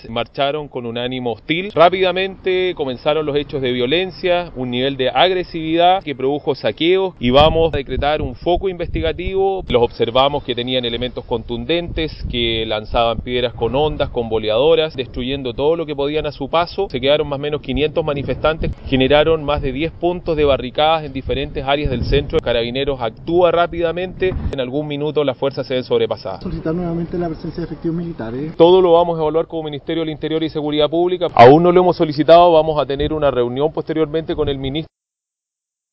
marcharon con un ánimo hostil. Rápidamente comenzaron los hechos de violencia, un nivel de agresividad que produjo saqueos y vamos a decretar un foco investigativo. Los observamos que tenían elementos contundentes, que lanzaban piedras con ondas, con boleadoras, destruyendo todo lo que podían a su paso. Se quedaron más o menos 500 manifestantes, generaron más de 10 puntos de barricadas en diferentes áreas del centro. Carabineros actúa rápidamente, en algún minuto las fuerzas se ven sobrepasadas. ¿Solicitar nuevamente la presencia de efectivos militares? Todo lo vamos a evaluar como Ministerio del Interior y Seguridad Pública. Aún no lo hemos solicitado, vamos a tener una reunión posteriormente con el ministro.